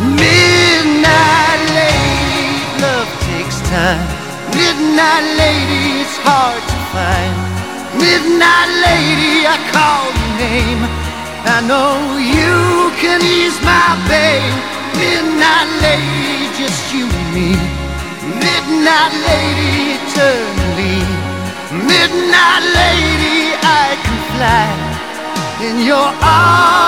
Midnight lady, love takes time. Midnight lady, it's hard to find. Midnight lady, I call your name. I know you can ease my pain. Midnight lady, just you and me. Midnight lady, eternally. Midnight lady, I can fly in your arms.